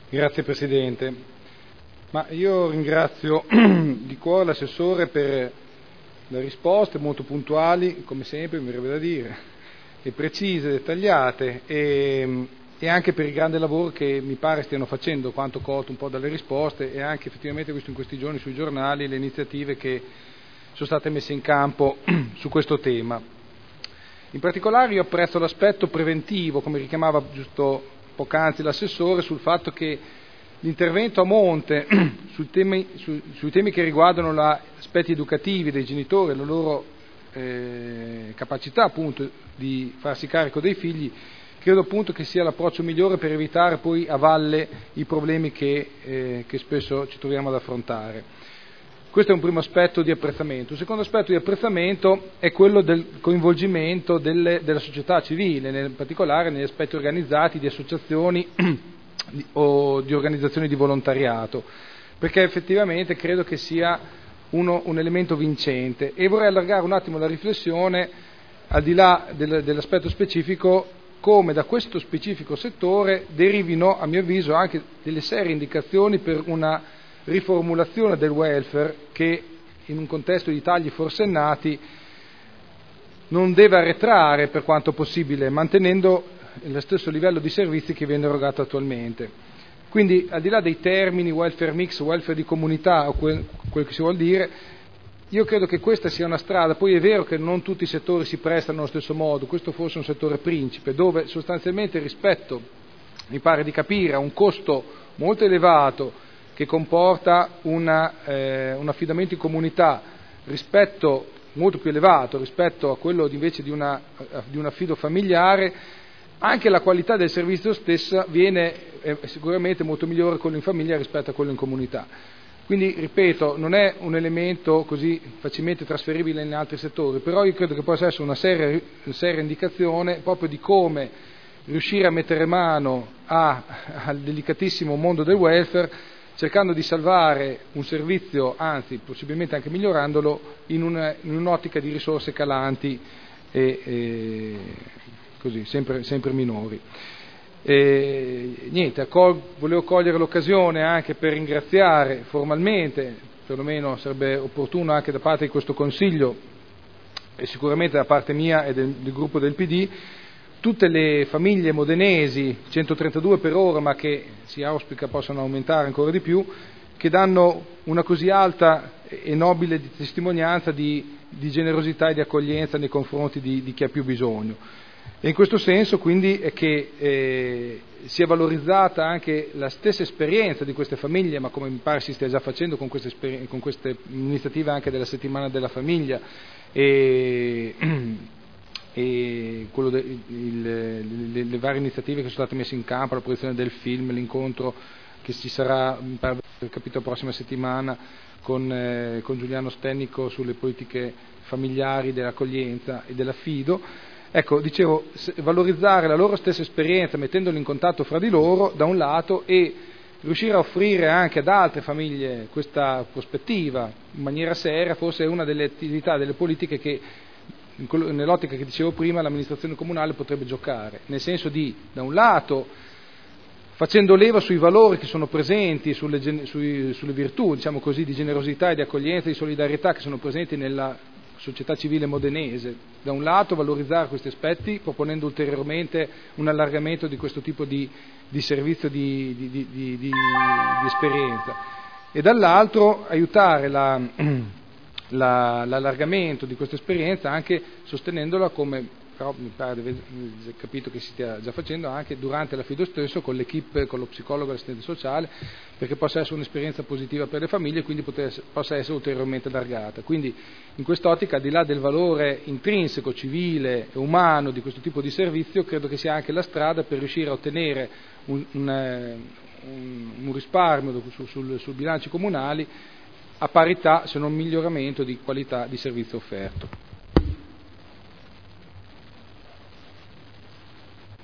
Grazie Presidente. Io ringrazio di cuore l'assessore per le risposte molto puntuali, come sempre mi verrebbe da dire, e precise, dettagliate, e anche per il grande lavoro che mi pare stiano facendo, quanto colto un po' dalle risposte, e anche effettivamente visto in questi giorni sui giornali le iniziative che sono state messe in campo su questo tema. In particolare io apprezzo l'aspetto preventivo, come richiamava giusto poc'anzi l'assessore, sul fatto che l'intervento a monte sui temi che riguardano gli aspetti educativi dei genitori e la loro capacità appunto di farsi carico dei figli, credo appunto che sia l'approccio migliore per evitare poi a valle i problemi che spesso ci troviamo ad affrontare. Questo è un primo aspetto di apprezzamento. Un secondo aspetto di apprezzamento è quello del coinvolgimento della società civile, in particolare negli aspetti organizzati di associazioni o di organizzazioni di volontariato, perché effettivamente credo che sia un elemento vincente. E vorrei allargare un attimo la riflessione al di là dell'aspetto specifico, come da questo specifico settore derivino, a mio avviso, anche delle serie indicazioni per una riformulazione del welfare che, in un contesto di tagli forsennati, non deve arretrare per quanto possibile, mantenendo lo stesso livello di servizi che viene erogato attualmente. Quindi, al di là dei termini welfare mix, welfare di comunità o quel che si vuol dire, io credo che questa sia una strada. Poi è vero che non tutti i settori si prestano allo stesso modo, questo forse è un settore principe, dove sostanzialmente rispetto, mi pare di capire, a un costo molto elevato che comporta un affidamento in comunità molto più elevato rispetto a quello invece di un affido familiare, anche la qualità del servizio stessa viene sicuramente molto migliore quello in famiglia rispetto a quello in comunità. Quindi, ripeto, non è un elemento così facilmente trasferibile in altri settori, però io credo che possa essere una seria indicazione proprio di come riuscire a mettere mano al delicatissimo mondo del welfare, cercando di salvare un servizio, anzi possibilmente anche migliorandolo, in un'ottica di risorse calanti e così, sempre minori. Volevo cogliere l'occasione anche per ringraziare formalmente, perlomeno sarebbe opportuno anche da parte di questo Consiglio e sicuramente da parte mia e del gruppo del PD, tutte le famiglie modenesi, 132 per ora, ma che si auspica possano aumentare ancora di più, che danno una così alta e nobile testimonianza di generosità e di accoglienza nei confronti di chi ha più bisogno. E in questo senso quindi è che sia valorizzata anche la stessa esperienza di queste famiglie, ma come mi pare si stia già facendo con queste iniziative anche della settimana della famiglia e le varie iniziative che sono state messe in campo, la produzione del film, l'incontro che ci sarà, mi pare, capito, la prossima settimana con Giuliano Stennico sulle politiche familiari dell'accoglienza e dell'affido. Ecco, dicevo, valorizzare la loro stessa esperienza mettendoli in contatto fra di loro da un lato, e riuscire a offrire anche ad altre famiglie questa prospettiva in maniera seria, forse è una delle attività, delle politiche che nell'ottica che dicevo prima l'amministrazione comunale potrebbe giocare, nel senso di, da un lato, facendo leva sui valori che sono presenti, sulle virtù, diciamo così, di generosità e di accoglienza e di solidarietà che sono presenti nella società civile modenese, da un lato valorizzare questi aspetti proponendo ulteriormente un allargamento di questo tipo di servizio di esperienza, e dall'altro aiutare l'allargamento di questa esperienza anche sostenendola, come però mi pare di aver capito che si stia già facendo, anche durante l'affido stesso con l'equipe, con lo psicologo e l'assistente sociale, perché possa essere un'esperienza positiva per le famiglie e quindi possa essere ulteriormente allargata. Quindi in quest'ottica, al di là del valore intrinseco, civile e umano di questo tipo di servizio, credo che sia anche la strada per riuscire a ottenere un risparmio sul bilanci comunali a parità, se non miglioramento, di qualità di servizio offerto.